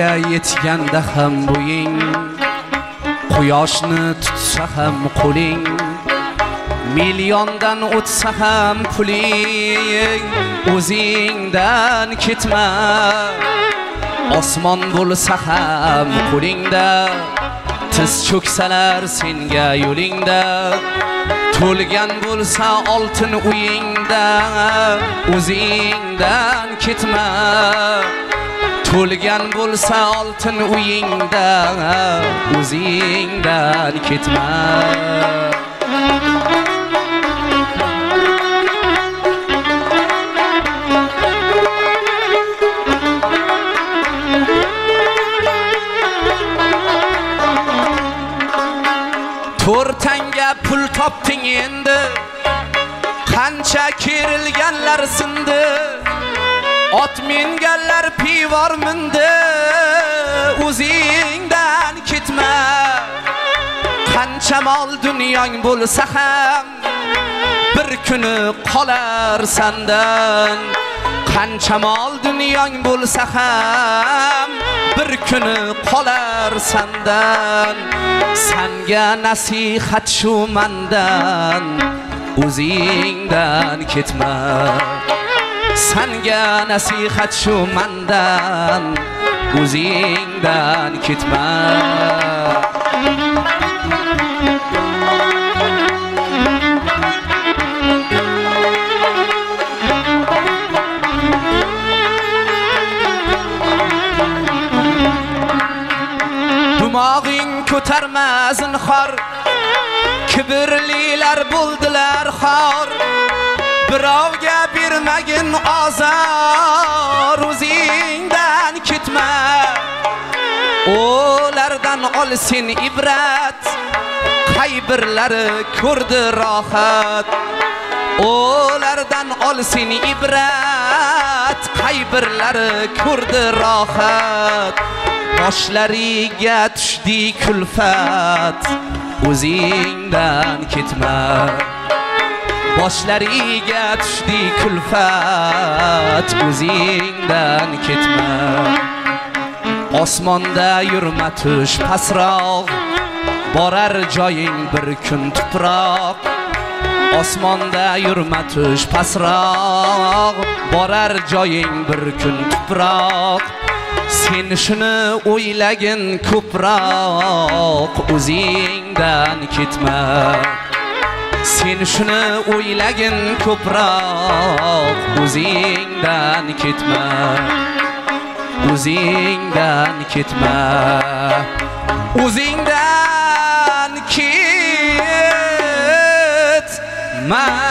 Senga yetganda ham bo'ying, quyoshni tutsa ham qo'ling, milyondan o'tsa ham puling, o'zingdan ketma. Osmon bo'lsa ham qo'lingda, tiz cho'ksalar senga yo'lingda, to'lgan bo'lsa oltin uyingda, o'zingdan ketma. To'lgan bo'lsa oltin uyingda, o'zingdan ketma. To'rtanga pul topding endi, qancha kerilganlar sindi, ot minganlar pivor mindi, o'zingdan ketma. Qancha mol dunyong bo'lsa ham bir kuni qolar sandan. Qancha mol dunyong bo'lsa ham bir kuni qolar sandan. Sanga nasihat shu mandan, o'zingdan ketma. Sanga nasihat shu mandan, o'zingdan ketma. Dumog'ing ko'tarma zinhor, kibrlilar bo'ldilar xor. Birovga bermagin azor, o'zingdan ketma. Ulardan ol sen ibrat, qay birlari ko'rdi rohat. Ulardan ol sen ibrat, qay birlari ko'rdi rohat. Boshlariga tushdi kulfat, o'zingdan ketma. Boshlariga tushdi kulfat, o'zingdan ketma. Osmonda yurma tush pasroq, borar joying bir kun tuproq. Osmonda yurma tush pasroq, borar joying bir kun tuproq. Sen shuni o'ylagin ko'proq, o'zingdan ketma. Sen shuni o'ylagin ko'proq, o'zingdan ketma. O'zingdan ketma. O'zingdan ketma.